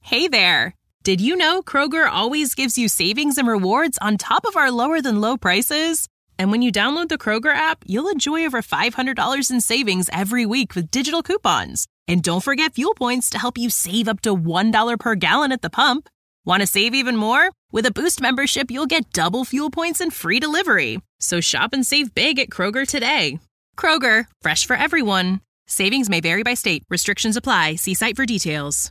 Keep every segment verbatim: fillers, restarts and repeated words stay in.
Hey there! Did you know Kroger always gives you savings and rewards on top of our lower-than-low prices? And when you download the Kroger app, you'll enjoy over five hundred dollars in savings every week with digital coupons. And don't forget fuel points to help you save up to one dollar per gallon at the pump. Want to save even more? With a Boost membership, you'll get double fuel points and free delivery. So shop and save big at Kroger today. Kroger, fresh for everyone. Savings may vary by state. Restrictions apply. See site for details.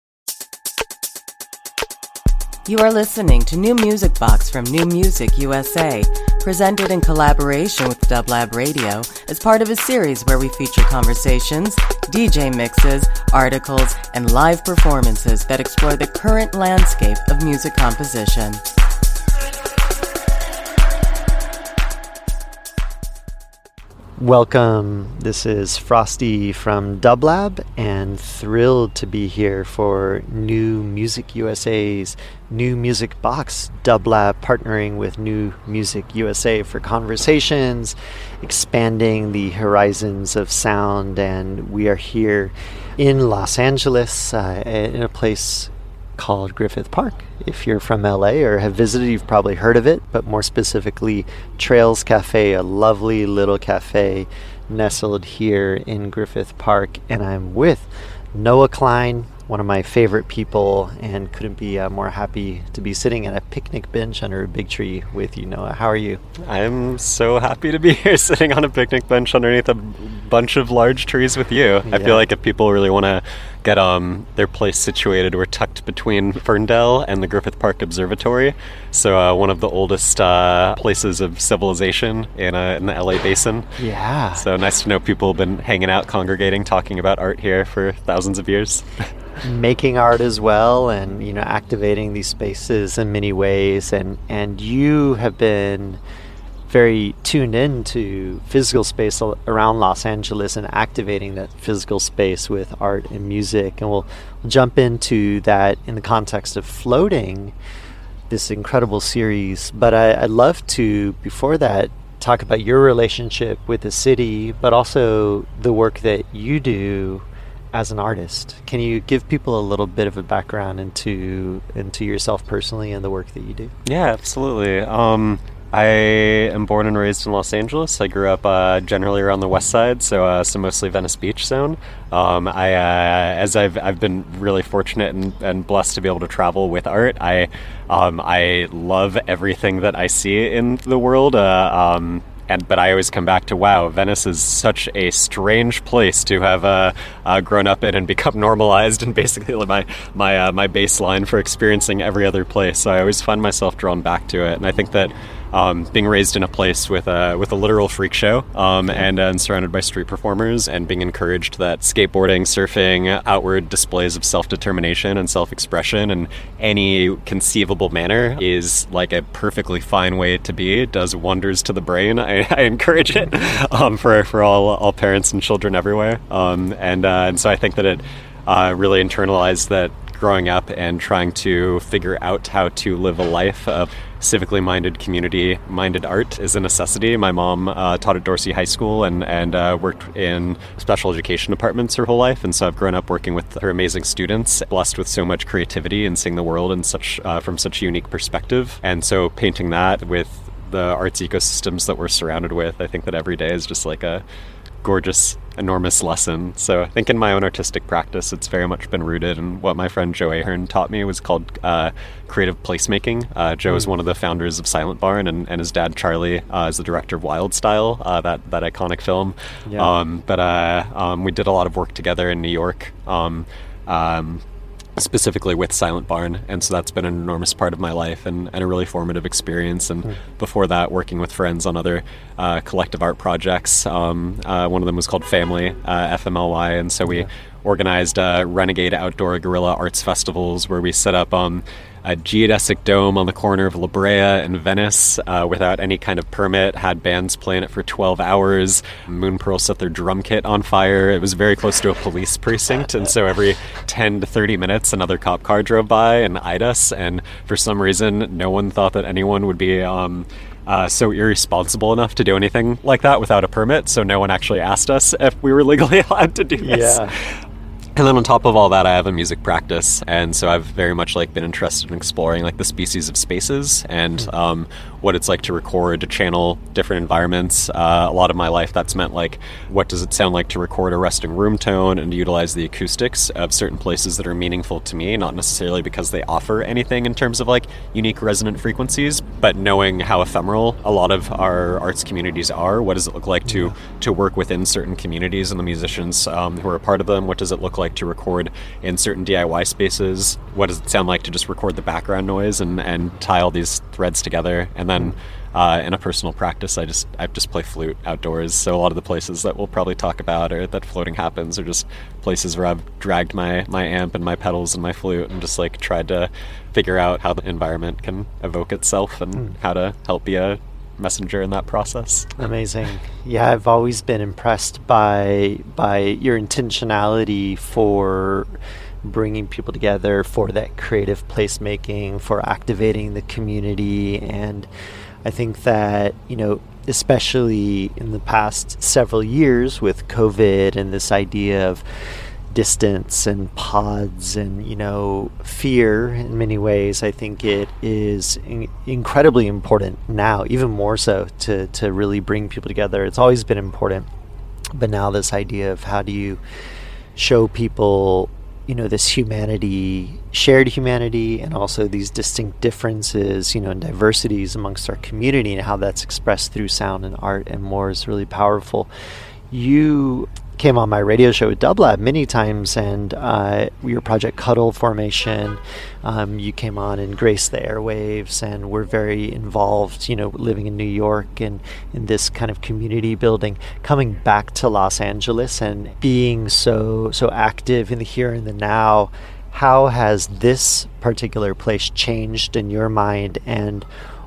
You are listening to New Music Box from New Music U S A, presented in collaboration with Dublab Radio as part of a series where we feature conversations, D J mixes, articles, and live performances that explore the current landscape of music composition. Welcome, this is Frosty from Dublab, and thrilled to be here for New Music U S A's New Music Box. Dublab partnering with New Music U S A for conversations, expanding the horizons of sound, and we are here in Los Angeles, uh, in a place called Griffith Park. If you're from L A or have visited, you've probably heard of it, but more specifically, Trails Cafe, a lovely little cafe nestled here in Griffith Park. And I'm with Noah Klein, one of my favorite people, and couldn't be uh, more happy to be sitting at a picnic bench under a big tree with you, Noah. How are you? I'm so happy to be here sitting on a picnic bench underneath a bunch of large trees with you. Yeah. I feel like if people really want to get um their place situated, we're tucked between Ferndale and the Griffith Park Observatory, so uh, one of the oldest uh, places of civilization in, uh, in the L A basin. Yeah. So nice to know people have been hanging out, congregating, talking about art here for thousands of years. Making art as well, and you know, activating these spaces in many ways, and and you have been very tuned in to physical space around Los Angeles and activating that physical space with art and music, and we'll, we'll jump into that in the context of Floating, this incredible series. But I, I'd love to, before that, talk about your relationship with the city, but also the work that you do as an artist. Can you give people a little bit of a background into into yourself personally and the work that you do? Yeah, absolutely. Um, I am born and raised in Los Angeles. I grew up uh, generally around the west side, so uh, so mostly Venice Beach zone. Um, I, uh, as I've I've been really fortunate and, and blessed to be able to travel with art. I um, I love everything that I see in the world. Uh, um, And, but I always come back to, wow, Venice is such a strange place to have uh, uh, grown up in and become normalized, and basically my my uh, my baseline for experiencing every other place. So I always find myself drawn back to it, and I think that um, being raised in a place with a with a literal freak show, um, and, uh, and surrounded by street performers, and being encouraged that skateboarding, surfing, outward displays of self-determination and self-expression in any conceivable manner is like a perfectly fine way to be. It does wonders to the brain. I, I encourage it um, for for all all parents and children everywhere, um, and uh, and so I think that it uh, really internalized that growing up and trying to figure out how to live a life of civically minded, community minded art is a necessity. My mom uh, taught at Dorsey High School and and uh, worked in special education departments her whole life, and so I've grown up working with her amazing students, blessed with so much creativity and seeing the world in such uh, from such a unique perspective. And so painting that with the arts ecosystems that we're surrounded with, I think that every day is just like a gorgeous, enormous lesson. So I think in my own artistic practice, it's very much been rooted in what my friend Joe Ahern taught me, was called uh, creative placemaking. Uh, Joe mm. is one of the founders of Silent Barn, and, and his dad, Charlie, uh, is the director of Wild Style, uh, that, that iconic film. Yeah. Um, but uh, um, we did a lot of work together in New York, um, um, specifically with Silent Barn, and so that's been an enormous part of my life and, and a really formative experience. And mm. before that, working with friends on other uh, collective art projects. Um, uh, one of them was called Family, uh, F M L Y, and so we yeah. organized uh, renegade outdoor guerrilla arts festivals where we set up um, a geodesic dome on the corner of La Brea and Venice uh, without any kind of permit, had bands playing it for twelve hours. Moon Pearl set their drum kit on fire. It was very close to a police precinct, and so every ten to thirty minutes another cop car drove by and eyed us, and for some reason no one thought that anyone would be um, uh, so irresponsible enough to do anything like that without a permit, so no one actually asked us if we were legally allowed to do this. Yeah. And then on top of all that, I have a music practice, and so I've very much like been interested in exploring like the species of spaces and um, what it's like to record, to channel different environments. Uh, a lot of my life, that's meant like, what does it sound like to record a resting room tone and to utilize the acoustics of certain places that are meaningful to me, not necessarily because they offer anything in terms of like unique resonant frequencies, but knowing how ephemeral a lot of our arts communities are. What does it look like to to work within certain communities and the musicians um, who are a part of them? What does it look like to record in certain D I Y spaces? What does it sound like to just record the background noise and, and tie all these threads together? And then uh, in a personal practice, I just I just play flute outdoors. So a lot of the places that we'll probably talk about or that floating happens are just places where I've dragged my, my amp and my pedals and my flute and just like tried to figure out how the environment can evoke itself and mm. how to help be a messenger in that process. Amazing. Yeah, I've always been impressed by by your intentionality for bringing people together, for that creative placemaking, for activating the community. And I think that, you know, especially in the past several years with COVID and this idea of distance and pods and, you know, fear in many ways, I think it is in- incredibly important now, even more so, to, to really bring people together. It's always been important, but now this idea of how do you show people, you know, this humanity, shared humanity, and also these distinct differences, you know, and diversities amongst our community, and how that's expressed through sound and art and more is really powerful. You came on my radio show with Dublab many times, and uh, your project Cuddle Formation, um, you came on and graced the airwaves, and we're very involved, you know, living in New York and in this kind of community building. Coming back to Los Angeles and being so so active in the here and the now, how has this particular place changed in your mind, and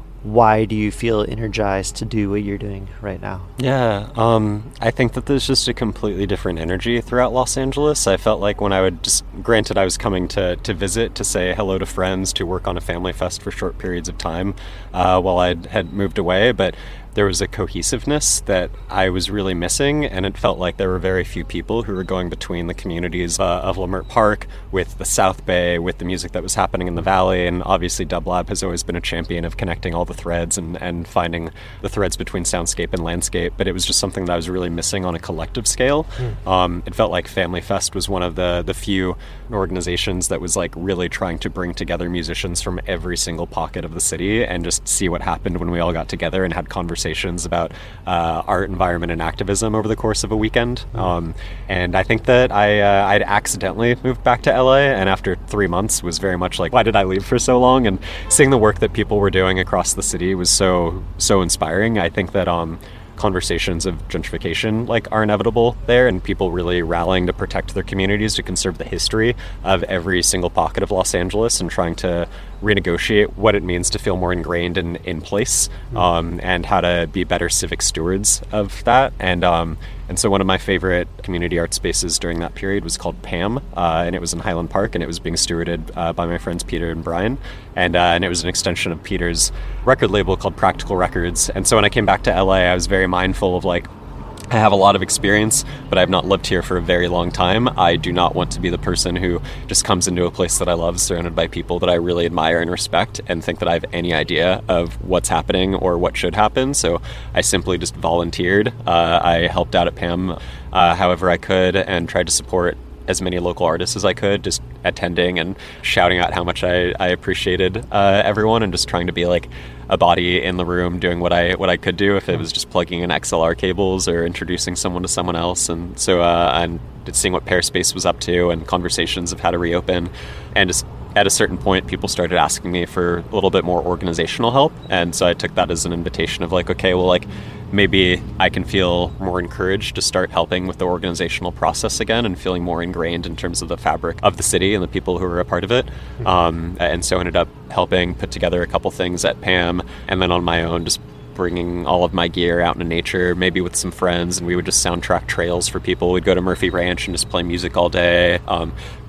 why do you feel energized to do what you're doing right now? Yeah, um, I think that there's just a completely different energy throughout Los Angeles. I felt like when I would just, granted I was coming to, to visit, to say hello to friends, to work on a family fest for short periods of time uh, while I had moved away, but there was a cohesiveness that I was really missing, and it felt like there were very few people who were going between the communities uh, of Leimert Park with the South Bay, with the music that was happening in the Valley, and obviously Dublab has always been a champion of connecting all the threads and, and finding the threads between soundscape and landscape, but it was just something that I was really missing on a collective scale. Mm. Um, it felt like Family Fest was one of the, the few organizations that was like really trying to bring together musicians from every single pocket of the city and just see what happened when we all got together and had conversations about uh, art, environment, and activism over the course of a weekend. Um, and I think that I uh, I'd accidentally moved back to L A, and after three months was very much like, why did I leave for so long? And seeing the work that people were doing across the city was so so inspiring. I think that um, conversations of gentrification like are inevitable there, and people really rallying to protect their communities, to conserve the history of every single pocket of Los Angeles, and trying to renegotiate what it means to feel more ingrained in, in place, um, and how to be better civic stewards of that. And um, and so one of my favorite community art spaces during that period was called Pam, uh, and it was in Highland Park, and it was being stewarded uh, by my friends Peter and Brian, and uh, and it was an extension of Peter's record label called Practical Records. And so when I came back to L A, I was very mindful of like, I have a lot of experience, but I've not lived here for a very long time. I do not want to be the person who just comes into a place that I love, surrounded by people that I really admire and respect, and think that I have any idea of what's happening or what should happen. So I simply just volunteered. Uh, I helped out at Pam uh, however I could, and tried to support as many local artists as I could, just attending and shouting out how much I, I appreciated uh, everyone, and just trying to be like a body in the room doing what I what I could do, if it was just plugging in X L R cables or introducing someone to someone else. And so uh, I'm seeing what Pearspace was up to, and conversations of how to reopen, and just at a certain point people started asking me for a little bit more organizational help, and so I took that as an invitation of like, okay, well, like maybe I can feel more encouraged to start helping with the organizational process again, and feeling more ingrained in terms of the fabric of the city and the people who are a part of it. Mm-hmm. Um, and so ended up helping put together a couple things at Pam, and then on my own just bringing all of my gear out into nature, maybe with some friends, and we would just soundtrack trails for people. We'd go to Murphy Ranch and just play music all day. Um,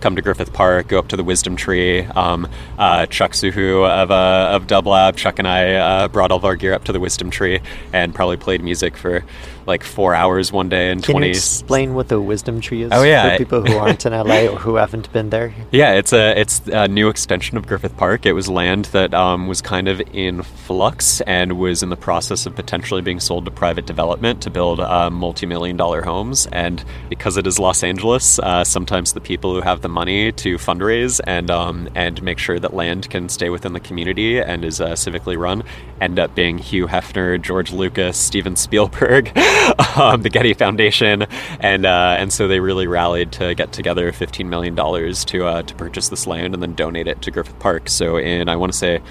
come to Griffith Park, go up to the Wisdom Tree. Um, uh, Chuck Suhu of uh, of Dublab, Chuck and I uh, brought all of our gear up to the Wisdom Tree and probably played music for like four hours one day in Can twenty. you explain what the Wisdom Tree is? Oh, yeah. For people who aren't in L A or who haven't been there? Yeah, it's a it's a new extension of Griffith Park. It was land that um, was kind of in flux and was in the process of potentially being sold to private development to build uh, multi-million dollar homes. And because it is Los Angeles, uh, sometimes the people who have the money to fundraise and um, and make sure that land can stay within the community and is uh, civically run end up being Hugh Hefner, George Lucas, Steven Spielberg, um, the Getty Foundation, and uh, and so they really rallied to get together fifteen million dollars to uh, to purchase this land and then donate it to Griffith Park. So in, I want to say,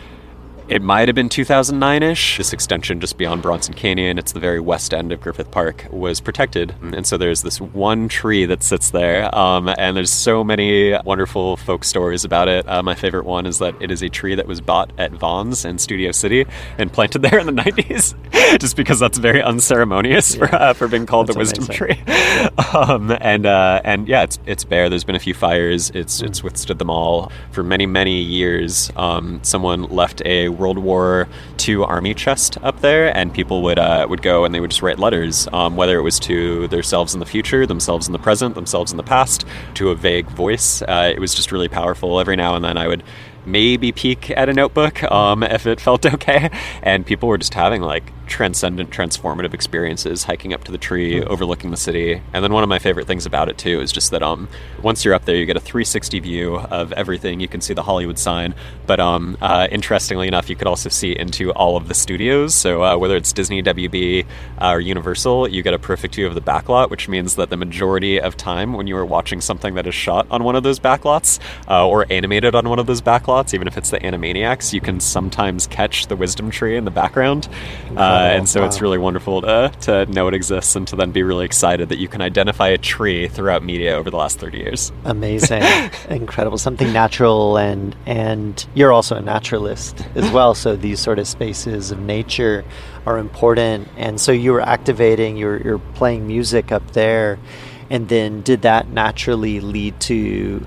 it might have been two thousand nine-ish. This extension just beyond Bronson Canyon, it's the very west end of Griffith Park, was protected. And so there's this one tree that sits there, um, and there's so many wonderful folk stories about it. Uh, my favorite one is that it is a tree that was bought at Vaughn's in Studio City and planted there in the nineties, just because that's very unceremonious yeah. for uh, for being called that's the Wisdom amazing. Tree. um, and uh, and yeah, it's it's bare. There's been a few fires. It's mm. it's withstood them all for many many years. Um, someone left a World War Two army chest up there, and people would uh, would go and they would just write letters, um, whether it was to themselves in the future, themselves in the present, themselves in the past, to a vague voice. Uh, it was just really powerful. Every now and then I would maybe peek at a notebook um, if it felt okay, and people were just having like transcendent, transformative experiences hiking up to the tree, mm. overlooking the city. And then one of my favorite things about it too is just that um, once you're up there, you get a three sixty view of everything. You can see the Hollywood sign, but um, uh, interestingly enough, you could also see into all of the studios. So uh, whether it's Disney, W B, uh, or Universal, you get a perfect view of the backlot, which means that the majority of time when you are watching something that is shot on one of those backlots uh, or animated on one of those backlots, even if it's the Animaniacs, you can sometimes catch the Wisdom Tree in the background. Uh, and so wow. it's really wonderful to, to know it exists and to then be really excited that you can identify a tree throughout media over the last thirty years. Amazing. Incredible. Something natural, and and you're also a naturalist as well, so these sort of spaces of nature are important. And so you were activating, you're, you're playing music up there, and then did that naturally lead to...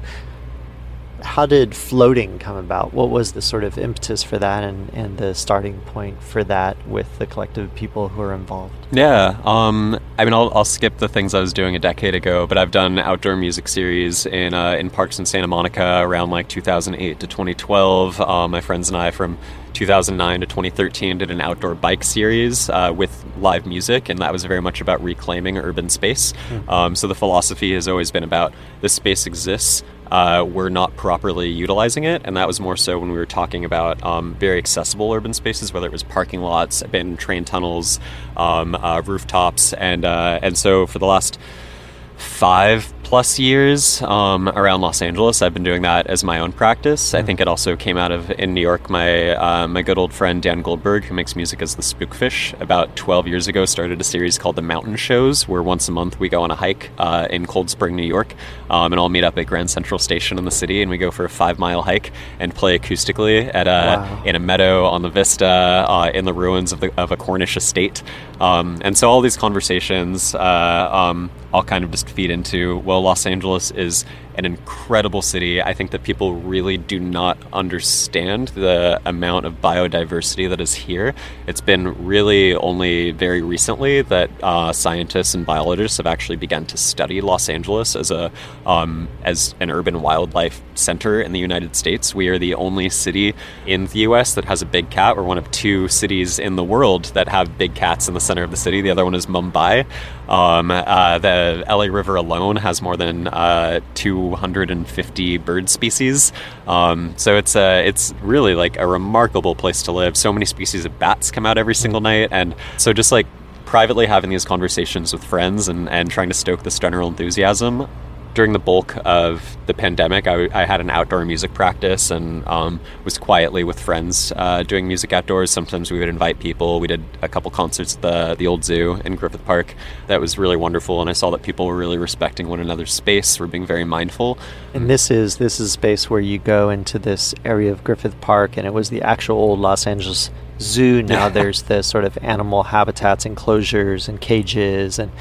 How did floating come about? What was the sort of impetus for that and, and the starting point for that with the collective of people who are involved? Yeah, um, I mean, I'll, I'll skip the things I was doing a decade ago, but I've done outdoor music series in uh, in parks in Santa Monica around like two thousand eight to twenty twelve. Uh, my friends and I from two thousand nine to twenty thirteen did an outdoor bike series uh, with live music, and that was very much about reclaiming urban space. Mm-hmm. Um, so the philosophy has always been about this space exists, uh, we're not properly utilizing it, and that was more so when we were talking about um, very accessible urban spaces, whether it was parking lots, abandoned train tunnels, um, uh, rooftops, and uh, and so for the last five plus years um, around Los Angeles, I've been doing that as my own practice. Mm. I think it also came out of, in New York, my uh, my good old friend Dan Goldberg, who makes music as the Spookfish, about twelve years ago started a series called The Mountain Shows, where once a month we go on a hike uh, in Cold Spring, New York, um, and all meet up at Grand Central Station in the city, and we go for a five-mile hike and play acoustically at a, wow. in a meadow on the Vista uh, in the ruins of, the, of a Cornish estate. Um, and so all these conversations uh, um, all kind of just feed into, well, Los Angeles is an incredible city. I think that people really do not understand the amount of biodiversity that is here. It's been really only very recently that uh, scientists and biologists have actually begun to study Los Angeles as a um, as an urban wildlife center in the United States. We are the only city in the U S that has a big cat. We're one of two cities in the world that have big cats in the center of the city. The other one is Mumbai. Um, uh, the L A River alone has more than uh, two hundred fifty bird species. Um, so it's uh, it's really like a remarkable place to live. So many species of bats come out every single night. And so just like privately having these conversations with friends and, and trying to stoke this general enthusiasm. During the bulk of the pandemic, I, I had an outdoor music practice and um, was quietly with friends uh, doing music outdoors. Sometimes we would invite people. We did a couple concerts at the, the old zoo in Griffith Park. That was really wonderful, and I saw that people were really respecting one another's space, were being very mindful. And this is this is a space where you go into this area of Griffith Park, and it was the actual old Los Angeles Zoo. Now there's the sort of animal habitats, enclosures, and cages, and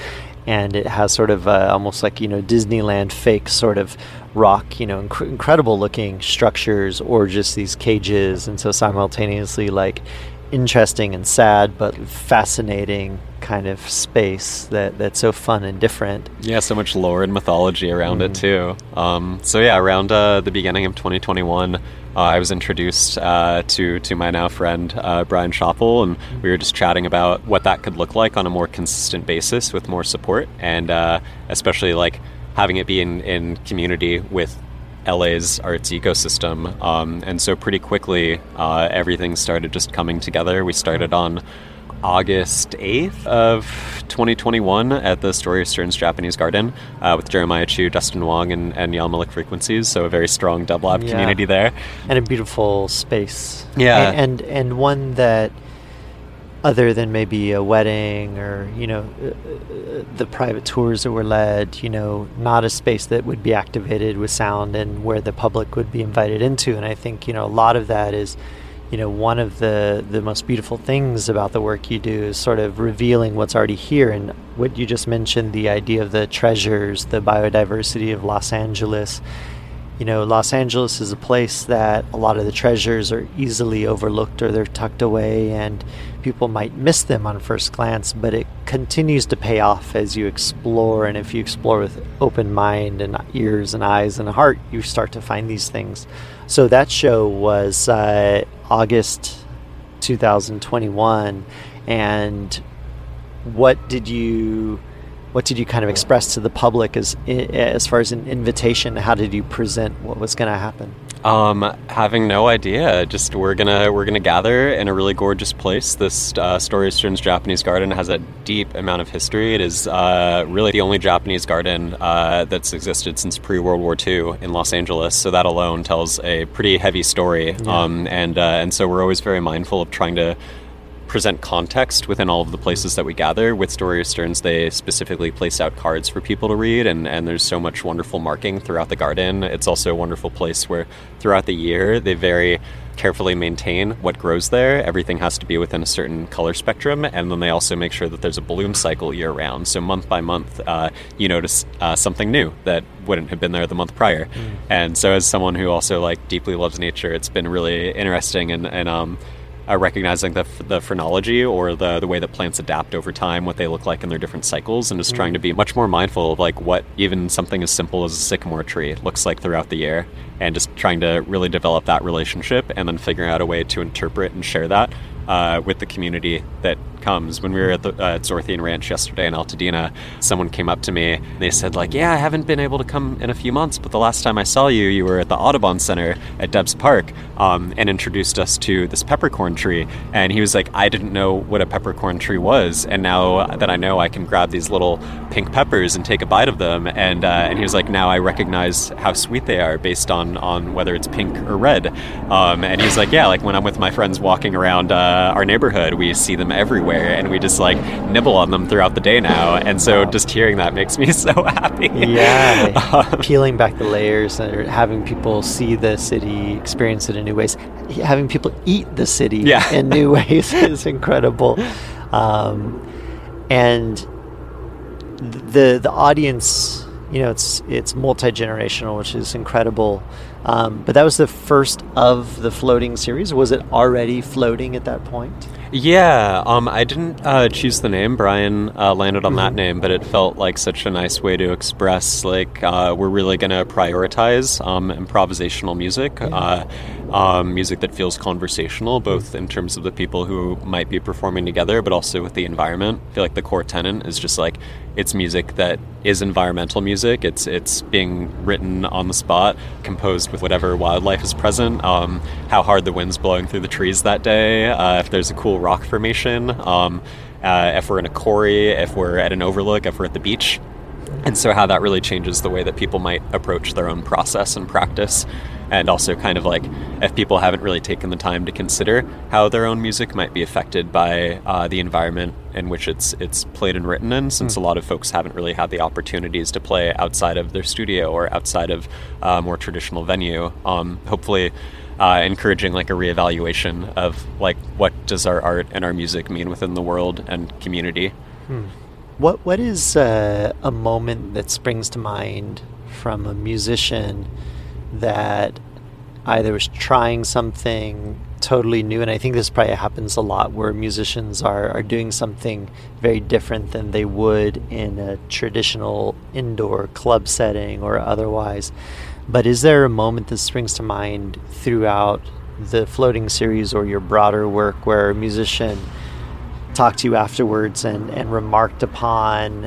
and it has sort of uh, almost like, you know, Disneyland fake sort of rock, you know, inc- incredible looking structures, or just these cages, and so simultaneously like interesting and sad but fascinating kind of space that that's so fun and different. Yeah, so much lore and mythology around mm. it too. Um, so yeah, around uh, the beginning of twenty twenty-one, uh, I was introduced uh, to to my now friend uh, Brian Schoppel, and we were just chatting about what that could look like on a more consistent basis with more support, and uh, especially like having it be in, in community with L A's arts ecosystem. Um, and so pretty quickly, uh, everything started just coming together. We started on August eighth of twenty twenty-one at the Story of Stern's Japanese Garden uh, with Jeremiah Chu, Dustin Wong, and, and Yalmalik Frequencies. So a very strong Dub Lab yeah. community there. And a beautiful space. Yeah. And, and, and one that, other than maybe a wedding or, you know, uh, the private tours that were led, you know, not a space that would be activated with sound and where the public would be invited into. And I think, you know, a lot of that is, you know, one of the, the most beautiful things about the work you do is sort of revealing what's already here. And what you just mentioned, the idea of the treasures, the biodiversity of Los Angeles. You know, Los Angeles is a place that a lot of the treasures are easily overlooked, or they're tucked away, and people might miss them on first glance, but it continues to pay off as you explore. And if you explore with open mind and ears and eyes and heart, you start to find these things. So that show was uh, August twenty twenty-one, and what did you... What did you kind of express to the public as as far as an invitation? How did you present what was going to happen? Um, having no idea. Just we're gonna we're gonna gather in a really gorgeous place. This uh, Story of Stern's Japanese Garden has a deep amount of history. It is uh, really the only Japanese garden uh, that's existed since pre-World War Two in Los Angeles. So that alone tells a pretty heavy story. Yeah. Um, and uh, and so we're always very mindful of trying to present context within all of the places that we gather. With Story of Sterns, they specifically place out cards for people to read, and, and there's so much wonderful marking throughout the garden. It's also a wonderful place where throughout the year they very carefully maintain what grows there. Everything has to be within a certain color spectrum, and then they also make sure that there's a bloom cycle year-round. So month by month, uh, you notice uh, something new that wouldn't have been there the month prior. Mm. And so as someone who also like deeply loves nature, it's been really interesting and, and um, Uh, recognizing the the phrenology, or the the way that plants adapt over time, what they look like in their different cycles, and just mm. trying to be much more mindful of like what even something as simple as a sycamore tree looks like throughout the year, and just trying to really develop that relationship, and then figuring out a way to interpret and share that uh, with the community that comes. When we were at the uh, at Zorthian Ranch yesterday in Altadena, someone came up to me and they said like, yeah, I haven't been able to come in a few months, but the last time I saw you, you were at the Audubon Center at Debs Park, um, and introduced us to this peppercorn tree. And he was like, I didn't know what a peppercorn tree was, and now that I know, I can grab these little pink peppers and take a bite of them. And uh, and he was like, now I recognize how sweet they are based on on whether it's pink or red. Um, and he's like, yeah, like when I'm with my friends walking around uh, our neighborhood, we see them everywhere, and we just like nibble on them throughout the day now. And so just hearing that makes me so happy. Yeah. um, Peeling back the layers and having people see the city, experience it in new ways, having people eat the city yeah. in new ways is incredible. Um, and the the audience, you know, it's it's multi-generational, which is incredible. Um, but that was the first of the floating series. Was it already floating at that point? Yeah, um, I didn't uh, choose the name. Brian uh, landed on mm-hmm. that name, but it felt like such a nice way to express, like, uh, we're really going to prioritize um, improvisational music, yeah. uh, um, music that feels conversational, both in terms of the people who might be performing together, but also with the environment. I feel like the core tenet is just like, it's music that is environmental music. It's it's being written on the spot, composed with whatever wildlife is present, um, how hard the wind's blowing through the trees that day, uh, if there's a cool rock formation, um, uh, if we're in a quarry, if we're at an overlook, if we're at the beach. And so how that really changes the way that people might approach their own process and practice. And also kind of like if people haven't really taken the time to consider how their own music might be affected by uh, the environment in which it's it's played and written in, since mm. a lot of folks haven't really had the opportunities to play outside of their studio or outside of a more traditional venue. Um, hopefully uh, encouraging like a reevaluation of like what does our art and our music mean within the world and community. Hmm. What What is uh, a moment that springs to mind from a musician that either was trying something totally new, and I think this probably happens a lot, where musicians are, are doing something very different than they would in a traditional indoor club setting or otherwise. But is there a moment that springs to mind throughout the Floating series or your broader work where a musician talked to you afterwards and, and remarked upon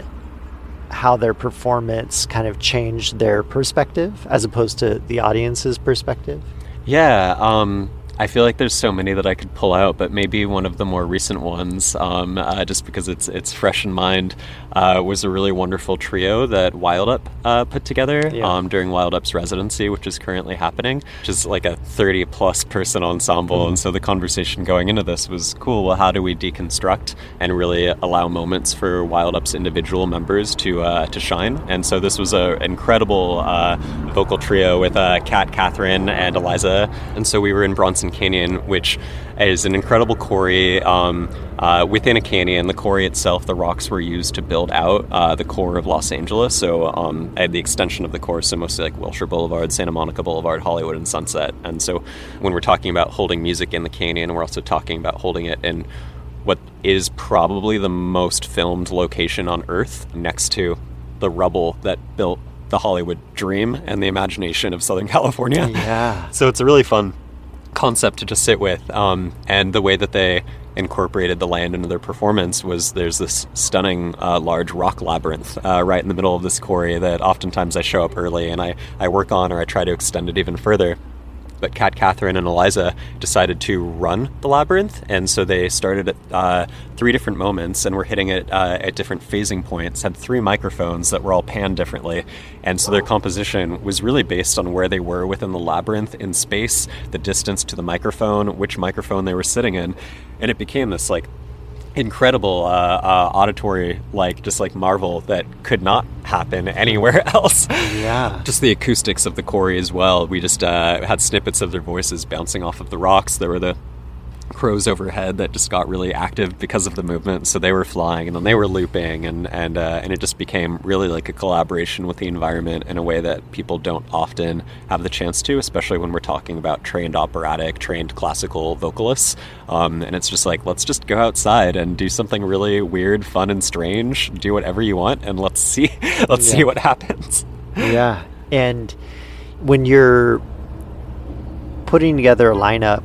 how their performance kind of changed their perspective as opposed to the audience's perspective? Yeah, um, I feel like there's so many that I could pull out, but maybe one of the more recent ones, um, uh, just because it's it's fresh in mind, uh, was a really wonderful trio that Wild Up uh, put together yeah. um, during Wild Up's residency, which is currently happening, which is like a thirty plus person ensemble. Mm-hmm. And so the conversation going into this was, cool, well, how do we deconstruct and really allow moments for Wild Up's individual members to uh, to shine? And so this was an incredible uh, vocal trio with uh, Kat, Catherine, and Eliza. And so we were in Bronson Canyon, which is an incredible quarry um, uh, within a canyon. The quarry itself, the rocks were used to build out uh, the core of Los Angeles. So um, I had the extension of the core, so mostly like Wilshire Boulevard, Santa Monica Boulevard, Hollywood, and Sunset. And so when we're talking about holding music in the canyon, we're also talking about holding it in what is probably the most filmed location on Earth, next to the rubble that built the Hollywood dream and the imagination of Southern California. Yeah. So it's a really fun concept to just sit with, um, and the way that they incorporated the land into their performance was there's this stunning uh, large rock labyrinth uh, right in the middle of this quarry that oftentimes I show up early and I, I work on, or I try to extend it even further. But Kat, Catherine, and Eliza decided to run the labyrinth, and so they started at uh, three different moments and were hitting it uh, at different phasing points, had three microphones that were all panned differently, and so their composition was really based on where they were within the labyrinth in space, the distance to the microphone, which microphone they were sitting in, and it became this like incredible uh, uh, auditory, like just like marvel that could not happen anywhere else. Yeah. Just the acoustics of the quarry as well. We just uh, had snippets of their voices bouncing off of the rocks. There were the crows overhead that just got really active because of the movement, so they were flying and then they were looping, and and uh, and it just became really like a collaboration with the environment in a way that people don't often have the chance to, especially when we're talking about trained operatic, trained classical vocalists. Um, and it's just like, let's just go outside and do something really weird, fun, and strange. Do whatever you want, and let's see let's yeah. see what happens. Yeah, and when you're putting together a lineup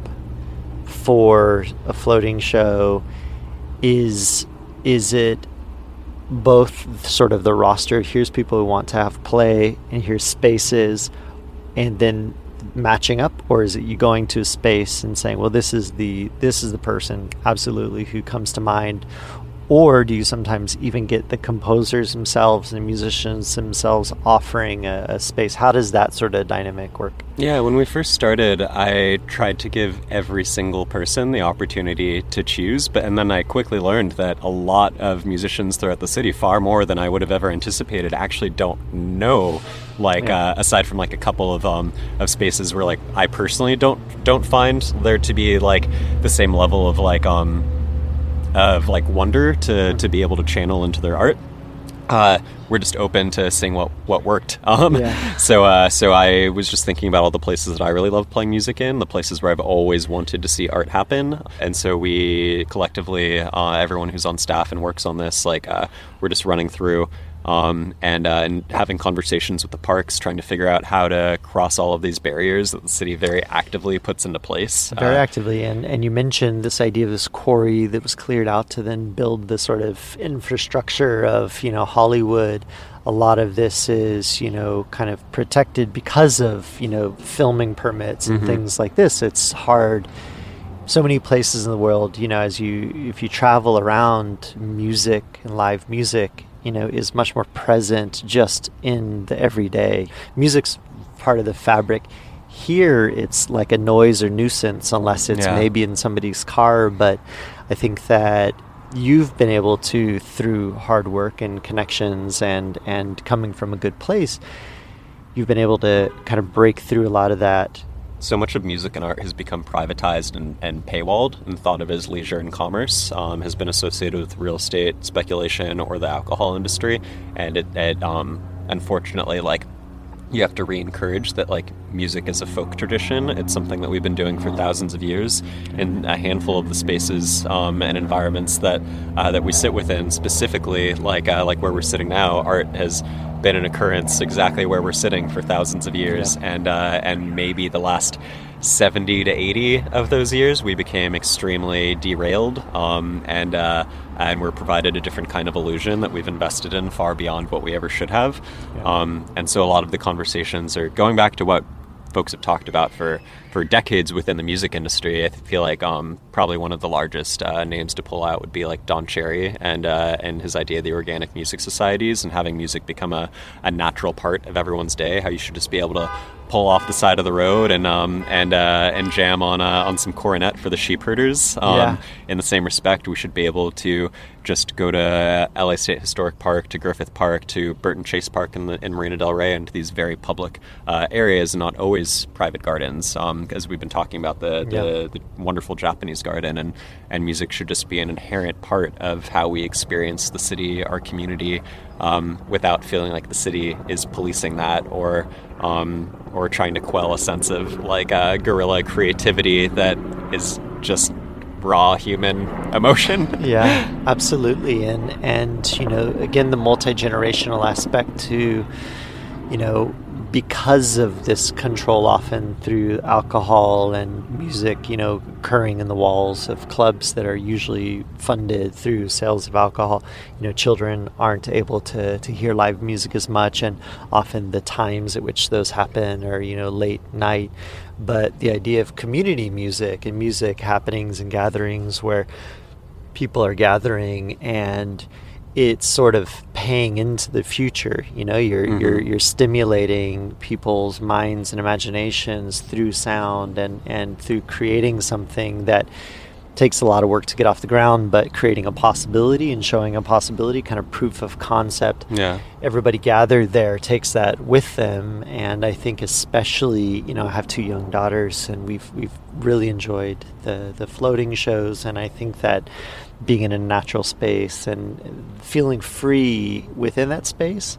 for a floating show, is is it both sort of the roster, here's people who want to have play and here's spaces, and then matching up, or is it you going to a space and saying, well, this is the this is the person absolutely who comes to mind? Or do you sometimes even get the composers themselves and the musicians themselves offering a, a space? How does that sort of dynamic work? Yeah, when we first started, I tried to give every single person the opportunity to choose, but and then I quickly learned that a lot of musicians throughout the city, far more than I would have ever anticipated, actually don't know. Like yeah. uh, aside from like a couple of um of spaces where like I personally don't don't find there to be like the same level of like um. of like wonder to, to be able to channel into their art. Uh, we're just open to seeing what, what worked. Um, yeah. So uh, so I was just thinking about all the places that I really love playing music in, the places where I've always wanted to see art happen. And so we collectively, uh, everyone who's on staff and works on this, like uh, we're just running through Um, and uh, and having conversations with the parks, trying to figure out how to cross all of these barriers that the city very actively puts into place. Very uh, actively, and, and you mentioned this idea of this quarry that was cleared out to then build the sort of infrastructure of, you know, Hollywood. A lot of this is, you know, kind of protected because of, you know, filming permits and mm-hmm. things like this. It's hard. So many places in the world, you know, as you, if you travel around, music and live music, you know, is much more present just in the everyday. Music's part of the fabric. Here, it's like a noise or nuisance unless it's yeah. maybe in somebody's car. But I think that you've been able to, through hard work and connections and, and coming from a good place, you've been able to kind of break through a lot of that so much of music and art has become privatized and, and paywalled and thought of as leisure and commerce, um, has been associated with real estate speculation or the alcohol industry. And it, it um, unfortunately, like, you have to re-encourage that, like, music is a folk tradition. It's something that we've been doing for thousands of years in a handful of the spaces um, and environments that uh, that we sit within. Specifically, like uh, like where we're sitting now, art has been an occurrence exactly where we're sitting for thousands of years, yeah. and uh, and maybe the last seventy to eighty of those years we became extremely derailed, um, and uh, and we're provided a different kind of illusion that we've invested in far beyond what we ever should have. Yeah. Um, and so a lot of the conversations are going back to what folks have talked about for, for decades within the music industry. I feel like um, probably one of the largest uh, names to pull out would be like Don Cherry and uh, and his idea of the organic music societies and having music become a, a natural part of everyone's day, how you should just be able to pull off the side of the road and um, and uh, and jam on uh, on some cornet for the sheep herders. Um, yeah. In the same respect, we should be able to just go to L A State Historic Park, to Griffith Park, to Burton Chase Park in, the, in Marina Del Rey, and to these very public uh, areas, and not always private gardens. Um, as we've been talking about the the, yeah. the wonderful Japanese garden, and and music should just be an inherent part of how we experience the city, our community, um, without feeling like the city is policing that or um, or trying to quell a sense of like uh, guerrilla creativity that is just raw human emotion. Yeah, absolutely. And and you know, again, the multi-generational aspect to, you know, because of this control often through alcohol and music, you know, occurring in the walls of clubs that are usually funded through sales of alcohol, you know, children aren't able to, to hear live music as much, and often the times at which those happen are, you know, late night. But the idea of community music and music happenings and gatherings where people are gathering and it's sort of paying into the future. You know, you're mm-hmm. you're you're stimulating people's minds and imaginations through sound and, and through creating something that takes a lot of work to get off the ground, but creating a possibility and showing a possibility, kind of proof of concept. Yeah. Everybody gathered there takes that with them, and I think especially, you know, I have two young daughters, and we've we've really enjoyed the the floating shows, and I think that being in a natural space and feeling free within that space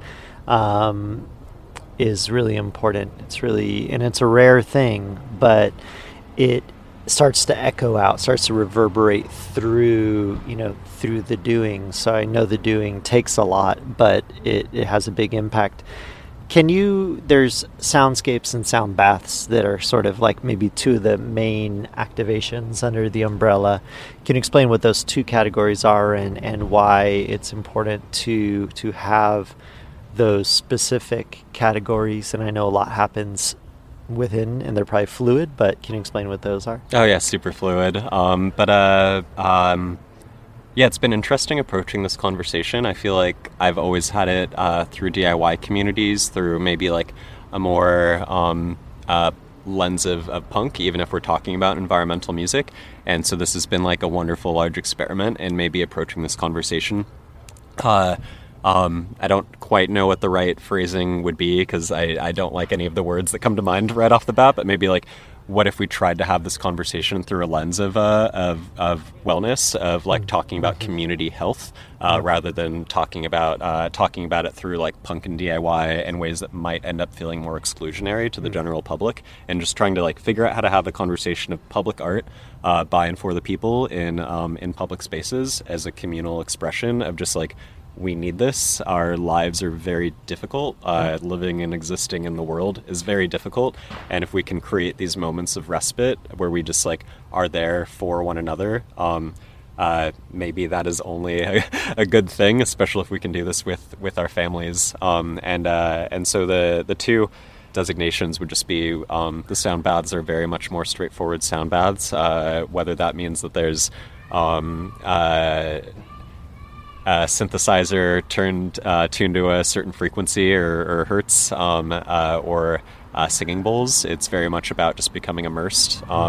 um, is really important. It's really, and it's a rare thing, but it starts to echo out, starts to reverberate through, you know, through the doing. So I know the doing takes a lot, but it, it has a big impact. Can you, there's soundscapes and sound baths that are sort of like maybe two of the main activations under the umbrella. Can you explain what those two categories are and, and why it's important to to have those specific categories? And I know a lot happens within and they're probably fluid, but can you explain what those are? Oh yeah, super fluid. Um, but uh, um, yeah, it's been interesting approaching this conversation. I feel like I've always had it uh, through D I Y communities, through maybe like a more um, uh, lens of, of punk, even if we're talking about environmental music. And so this has been like a wonderful large experiment in maybe approaching this conversation. Uh, um, I don't quite know what the right phrasing would be, because I, I don't like any of the words that come to mind right off the bat, but maybe like, what if we tried to have this conversation through a lens of uh, of, of wellness, of like talking about community health, uh, rather than talking about uh, talking about it through like punk and D I Y in ways that might end up feeling more exclusionary to the general public, and just trying to like figure out how to have a conversation of public art uh, by and for the people in um, in public spaces as a communal expression of just like, we need this. Our lives are very difficult. Uh, living and existing in the world is very difficult. And if we can create these moments of respite where we just like are there for one another, um, uh, maybe that is only a, a good thing, especially if we can do this with, with our families. Um, and uh, and so the, the two designations would just be um, the sound baths are very much more straightforward sound baths, uh, whether that means that there's um, uh, Uh, synthesizer turned uh, tuned to a certain frequency or, or hertz, um, uh, or uh, singing bowls. It's very much about just becoming immersed um,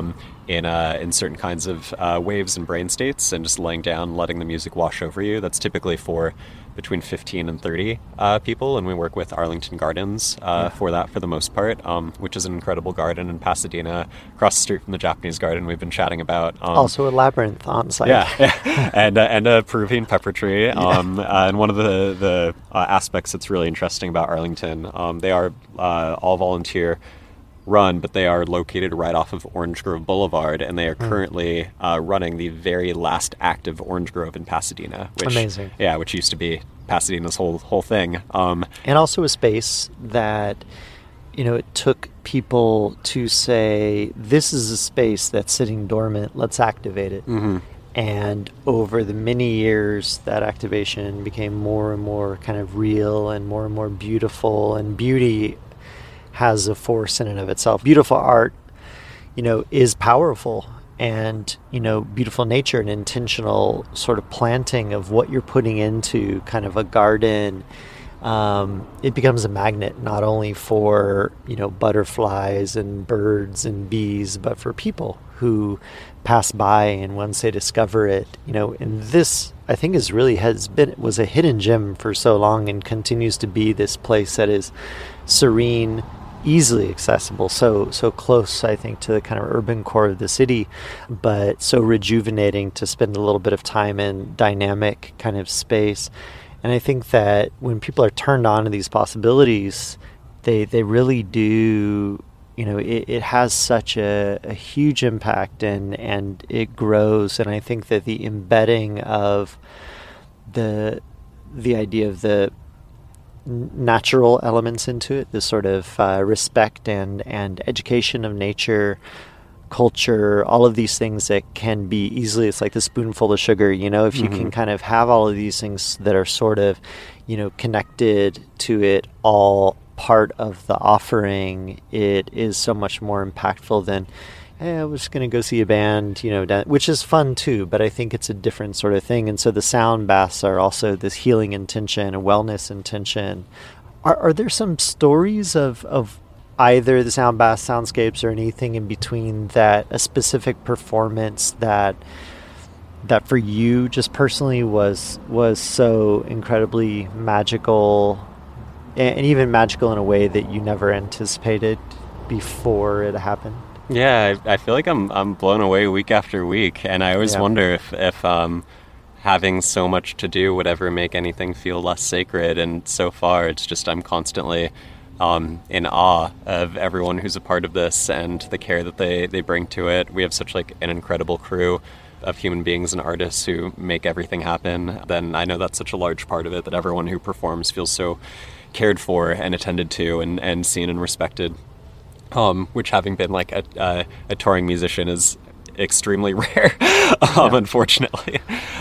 in uh, in certain kinds of uh, waves and brain states, and just laying down, letting the music wash over you. That's typically for between fifteen and thirty uh, people, and we work with Arlington Gardens uh, yeah. for that for the most part, um, which is an incredible garden in Pasadena, across the street from the Japanese garden we've been chatting about. Um, also a labyrinth on site. Yeah, yeah. and, uh, and a Peruvian pepper tree. Um, yeah. uh, and one of the, the uh, aspects that's really interesting about Arlington, um, they are uh, all volunteer run, but they are located right off of Orange Grove Boulevard, and they are mm. currently uh, running the very last active Orange Grove in Pasadena. Which, Amazing. Yeah, which used to be Pasadena's whole whole thing. Um, and also a space that, you know, it took people to say, this is a space that's sitting dormant, let's activate it. Mm-hmm. And over the many years, that activation became more and more kind of real and more and more beautiful, and beauty has a force in and of itself. Beautiful art, you know, is powerful, and, you know, beautiful nature and intentional sort of planting of what you're putting into kind of a garden, um, it becomes a magnet, not only for, you know, butterflies and birds and bees, but for people who pass by and once they discover it, you know, and this, I think, is really has been, was a hidden gem for so long, and continues to be this place that is serene, easily accessible, so so close, I think, to the kind of urban core of the city, but so rejuvenating to spend a little bit of time in dynamic kind of space. And I think that when people are turned on to these possibilities, they they really do, you know, it, it has such a, a huge impact, and and it grows. And I think that the embedding of the the idea of the natural elements into it, this sort of uh, respect and and education of nature, culture, all of these things that can be easily, it's like the spoonful of sugar, you know, if you mm-hmm. can kind of have all of these things that are sort of, you know, connected to it, all part of the offering, it is so much more impactful than, hey, I was going to go see a band, you know, which is fun too, but I think it's a different sort of thing. And so the sound baths are also this healing intention, a wellness intention. Are, are there some stories of, of either the sound baths, soundscapes, or anything in between, that a specific performance that that for you just personally was was so incredibly magical, and, and even magical in a way that you never anticipated before it happened? Yeah, I, I feel like I'm I'm blown away week after week, and I always yeah. wonder if if um, having so much to do would ever make anything feel less sacred. And so far, it's just I'm constantly um, in awe of everyone who's a part of this and the care that they, they bring to it. We have such like an incredible crew of human beings and artists who make everything happen. Then I know that's such a large part of it, that everyone who performs feels so cared for and attended to and, and seen and respected. Um, which, having been like a, a, a touring musician, is extremely rare, um, yeah. unfortunately.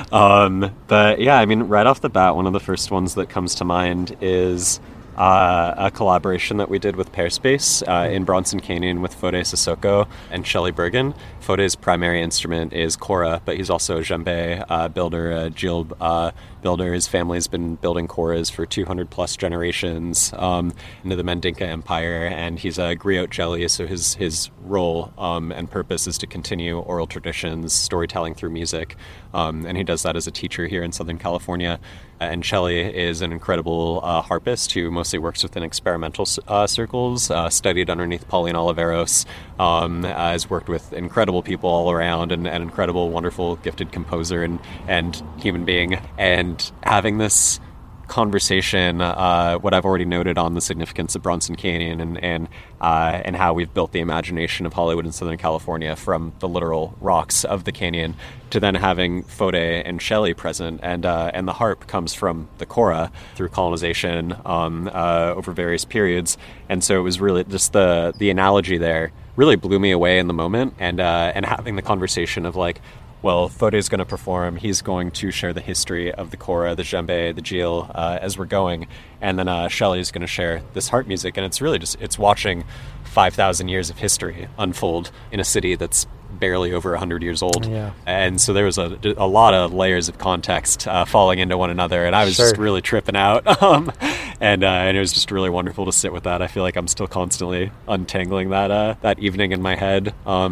Um, but yeah, I mean, right off the bat, one of the first ones that comes to mind is uh, a collaboration that we did with Pairspace uh, in Bronson Canyon with Fode Sissoko and Shelley Bergen. Fode's primary instrument is kora, but he's also a djembe uh, builder, a jil uh, builder. His family's been building koras for two hundred plus generations um, into the Mandinka Empire, and he's a griot jelly, so his his role um, and purpose is to continue oral traditions, storytelling through music, um, and he does that as a teacher here in Southern California. And Shelley is an incredible uh, harpist who mostly works within experimental uh, circles, uh, studied underneath Pauline Oliveros, um, has worked with incredible people all around, and an incredible, wonderful, gifted composer and, and human being. And having this conversation, uh, what I've already noted on the significance of Bronson Canyon and and uh, and how we've built the imagination of Hollywood and Southern California from the literal rocks of the canyon, to then having Fode and Shelley present, and uh, and the harp comes from the kora through colonization um, uh, over various periods, and so it was really just the the analogy there really blew me away in the moment, and uh, and having the conversation of like, well, Fode is going to perform. He's going to share the history of the kora, the djembe, the jil uh, as we're going. And then uh, Shelley is going to share this harp music. And it's really just, it's watching five thousand years of history unfold in a city that's barely over one hundred years old. Yeah. And so there was a, a lot of layers of context uh, falling into one another. And I was sure. just really tripping out. um, and, uh, and it was just really wonderful to sit with that. I feel like I'm still constantly untangling that uh, that evening in my head. Um,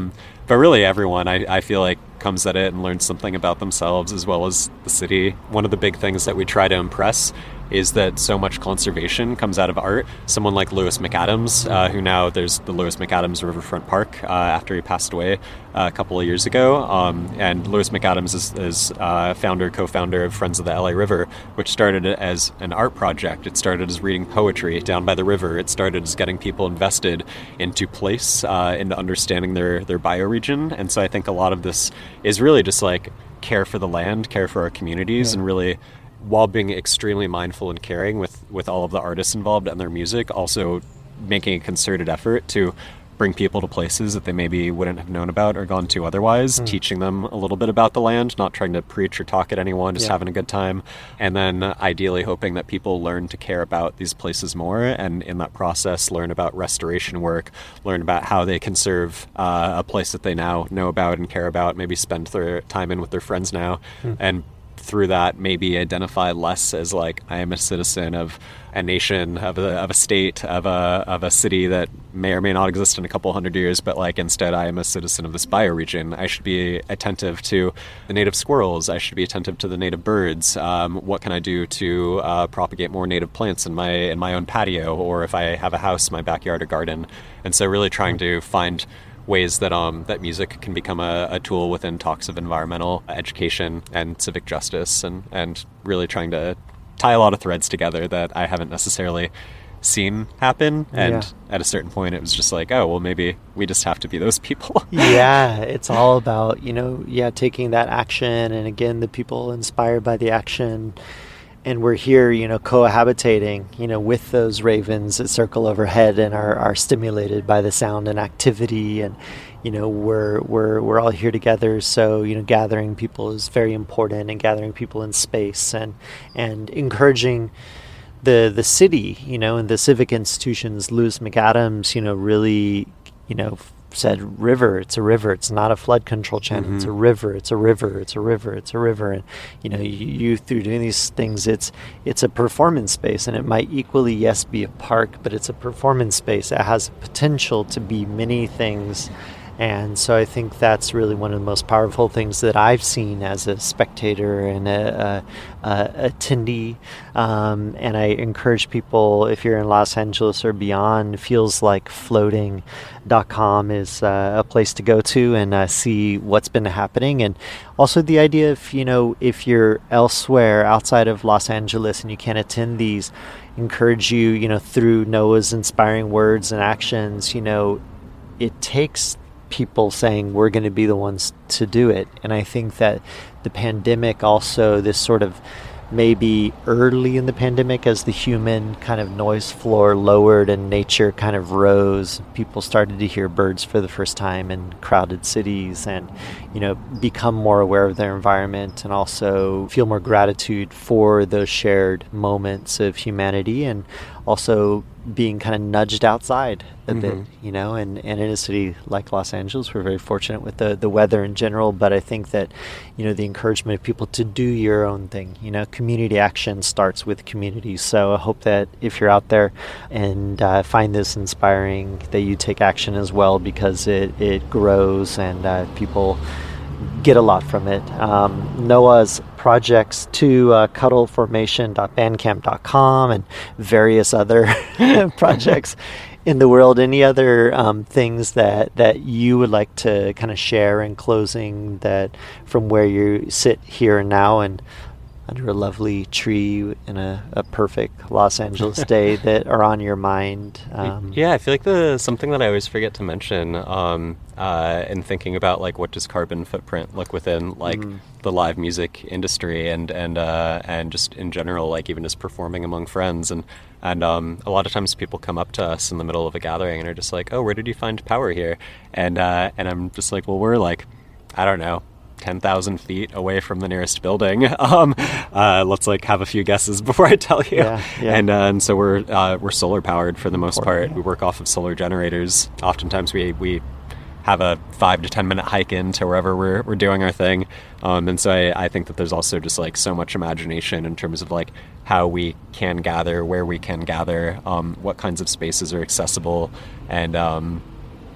but really everyone, I, I feel like, comes at it and learns something about themselves as well as the city. One of the big things that we try to impress is that so much conservation comes out of art. Someone like Lewis McAdams, uh, who now there's the Lewis McAdams Riverfront Park uh, after he passed away uh, a couple of years ago. Um, and Lewis McAdams is, is uh, founder, co-founder of Friends of the L A River, which started as an art project. It started as reading poetry down by the river. It started as getting people invested into place, uh, into understanding their, their bioregion. And so I think a lot of this is really just like care for the land, care for our communities, yeah. and really, while being extremely mindful and caring with, with all of the artists involved and their music, also making a concerted effort to bring people to places that they maybe wouldn't have known about or gone to otherwise, mm. teaching them a little bit about the land, not trying to preach or talk at anyone, just yeah. having a good time. And then uh, ideally hoping that people learn to care about these places more, and in that process learn about restoration work, learn about how they conserve uh, a place that they now know about and care about, maybe spend their time in with their friends now, mm. and through that maybe identify less as like, I am a citizen of a nation, of a, of a state, of a of a city that may or may not exist in a couple hundred years, but like instead I am a citizen of this bioregion. I should be attentive to the native squirrels. I should be attentive to the native birds. Um, what can I do to uh, propagate more native plants in my in my own patio, or if I have a house, my backyard or garden? And so really trying to find ways that um that music can become a, a tool within talks of environmental education and civic justice, and and really trying to tie a lot of threads together that I haven't necessarily seen happen. And yeah. at a certain point it was just like, oh well, maybe we just have to be those people. Yeah, it's all about, you know, yeah, taking that action, and again, the people inspired by the action. And we're here, you know, cohabitating, you know, with those ravens that circle overhead and are, are stimulated by the sound and activity. And, you know, we're we're we're all here together. So, you know, gathering people is very important, and gathering people in space, and and encouraging the the city, you know, and the civic institutions. Lewis McAdams, you know, really, you know, said river, it's a river, it's not a flood control channel, mm-hmm. it's a river, it's a river, it's a river, it's a river. And, you know, you, you through doing these things, it's it's a performance space, and it might equally, yes, be a park, but it's a performance space. It has potential to be many things. And so I think that's really one of the most powerful things that I've seen as a spectator and a, a, a attendee. Um, and I encourage people, if you're in Los Angeles or beyond, feels like floating dot com is uh, a place to go to and uh, see what's been happening. And also the idea of, you know, if you're elsewhere outside of Los Angeles and you can't attend these, encourage you, you know, through Noah's inspiring words and actions, you know, it takes people saying we're going to be the ones to do it. And I think that the pandemic also, this sort of maybe early in the pandemic, as the human kind of noise floor lowered and nature kind of rose, people started to hear birds for the first time in crowded cities, and, you know, become more aware of their environment, and also feel more gratitude for those shared moments of humanity, and also being kind of nudged outside a mm-hmm. bit, you know, and, and in a city like Los Angeles, we're very fortunate with the, the weather in general, but I think that, you know, the encouragement of people to do your own thing, you know, community action starts with community. So I hope that if you're out there and uh, find this inspiring, that you take action as well, because it, it grows and uh, people get a lot from it. Um, Noah's projects to uh, cuddle formation dot bandcamp dot com and various other projects in the world. Any other um, things that, that you would like to kind of share in closing, that from where you sit here and now and under a lovely tree in a, a perfect Los Angeles day that are on your mind? Um, yeah, I feel like the something that I always forget to mention um, uh, in thinking about like what does carbon footprint look within like mm. the live music industry and and uh, and just in general, like even just performing among friends, and and um, a lot of times people come up to us in the middle of a gathering and are just like, oh, where did you find power here? And uh, and I'm just like, well, we're like, I don't know, ten thousand feet away from the nearest building. Um, uh, let's like have a few guesses before I tell you. Yeah, yeah. And, uh, and so we're uh, we're solar powered for the most Important. part. We work off of solar generators. Oftentimes we we have a five to ten minute hike into wherever we're we're doing our thing. Um, and so I, I think that there's also just like so much imagination in terms of like how we can gather, where we can gather, um, what kinds of spaces are accessible, and um,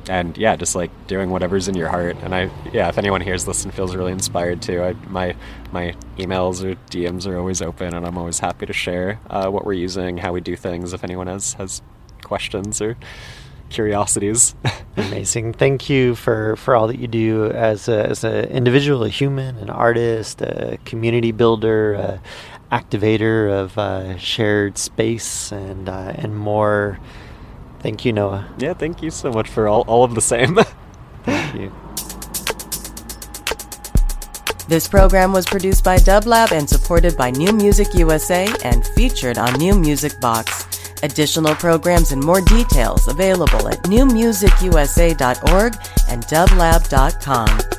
and yeah, just like doing whatever's in your heart. And I, yeah, if anyone hears this and feels really inspired too, I, my my emails or D Ms are always open, and I'm always happy to share uh, what we're using, how we do things. If anyone has has questions or curiosities. Amazing. Thank you for, for all that you do as a, as an individual, a human, an artist, a community builder, a activator of uh, shared space and uh, and more. Thank you, Noah. Yeah, thank you so much for all, all of the same. Thank you. This program was produced by Dublab and supported by New Music U S A and featured on New Music Box. Additional programs and more details available at new music u s a dot org and dublab dot com.